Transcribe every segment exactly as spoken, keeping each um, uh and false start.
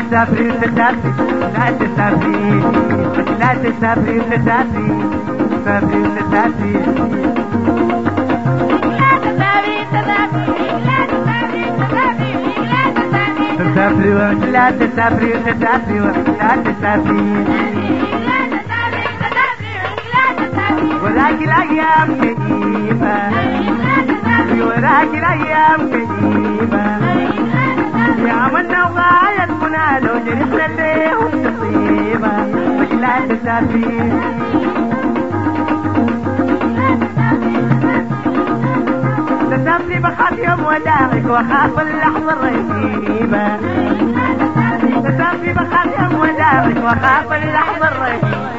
تسافري تسافري لا تسافري لا تسافري تسافري تسافري تسافري تسافري ولا تسافري تسافري ولا تسافري وراك الأيام كئيبة وراك الأيام كئيبة يا عملنا وغاية منى لو جرحنا ليهم تصيبة مش لا تسافري تسافري بخاف يوم وداعك وخاف اللحظة الرهيبة تسافري بخاف يوم وداعك وخاف اللحظة الرهيبة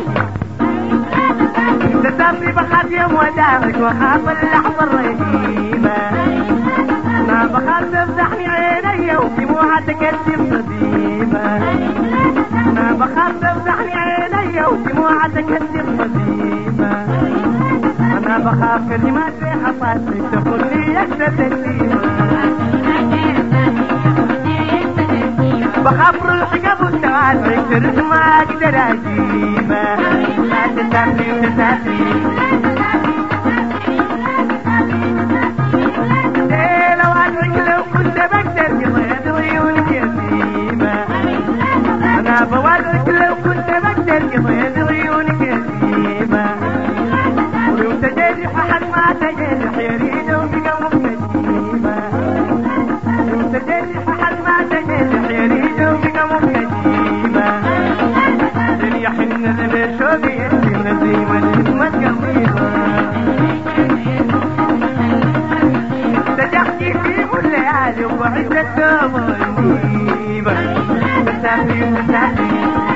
تسافري بخاف يوم وداعك وخاف اللحظة الرهيبة ما بخاف تفضحني عيني ودموعتك تكتب طبيبة ما بخاف تفضحني عيني ودموعتك تكتب طبيبة أنا بخاف كلمات في خطاتك تقول لي أكتب تسليمة بخاف روحي قبل تعالك ترد ما أقدر أجيبه لا تسافري وتسافري إيه لو أدرك لو كنت بقدر قضيت عيونك يتيمة أنا بوادرك لو كنت بقدر قضيت عيونك يتيمة ولو تجرح حد ما تجرح يريد وبقى مكتيمة لو تجرح حد ما تجرح يريد وبقى مكتيمة دنيا حنة ذنب شوقي يدي نزيمة الاسمة قريبة تجحكي في الليالي وعدة تغنيبة تسافري وتسافري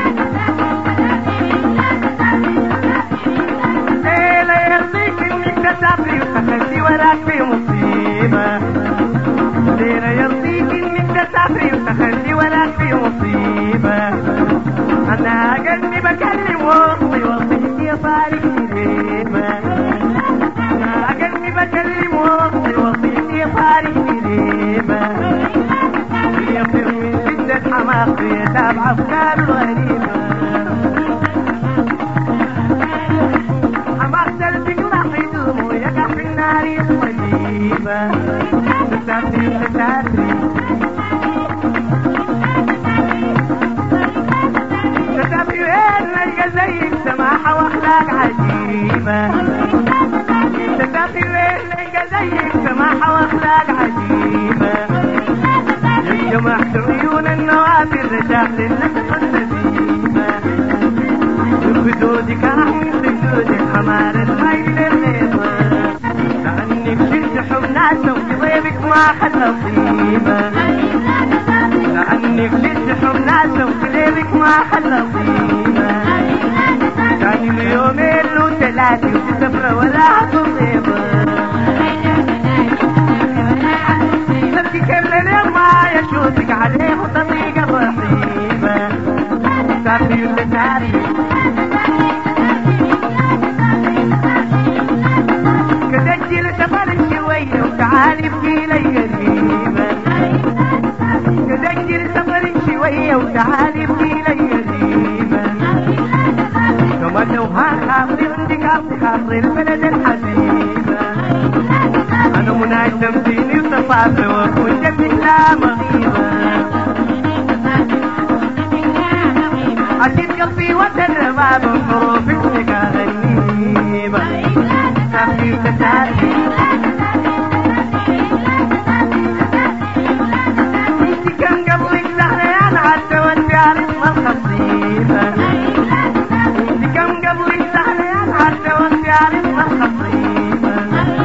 ليلة يرضيك انك تسافري وتخلي وراك في مصيبة ليلة يرضيك انك تسافري وتخلي وراك في مصيبة انا قلبي بكلم وصلي وصيتي يا صاري قريبة انا قلبي بكلم وصلي وصيتي يا صاري قريبة يصير من شدة حماقي يتابع افكار الغريبة حماق سلبك راح يدوم ويقع في النار الصليبة تسافري تسافري تسافري وين نلقى زيك سماحة واخلاق عجيبة تسافري وين نلقى زيك سماحة واخلاق عجيبة جمعت عيون النوافذ رجعت للنسخة النسيبة وخدودك احمي خدودك حمار الخيل للريبة لانك شلت حمناته وقضيبك ما خلى طيبة لانك شلت حمناته وقضيبك ما خلى طيبة كان اليومين له ثلاثة وتسفر ولا تصيبة نبكي كل ما يشوفك عليه وتطيق الرحيبة تسافري وتسافري كتجل سفرك شوية وتعالي بكي لي قريبة كتجل سفرك شوية وتعالي بكي لي قريبة ثم لو خاطري عندك عطي خاطري البلد الحبيبة أنا مناي تمثيني وتصافي وأكون جنبك لا مغيبة أكيد قلبي وتر باب الحروف اسمك غنيبة تسافري وتسافري انت كان قبلك زهريان حتى وانت عارف ما الخطيبة انت كان قبلك زهريان حتى وانت عارف ما الخطيبة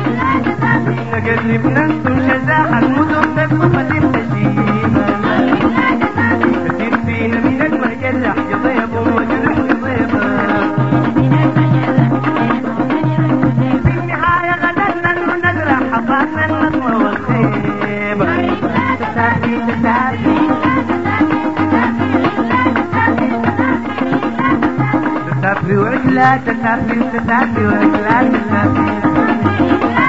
نقلب ننسو شزاحة المدن تبقى تبتشيبة كثير فينا من المجلح يضيب وجلح يضيبة في النهاية غدرنا ونزرع حصادنا النظمة والخيبة تسافري تسافري تسافري وعجلة تسافري تسافري وعجلة تسافري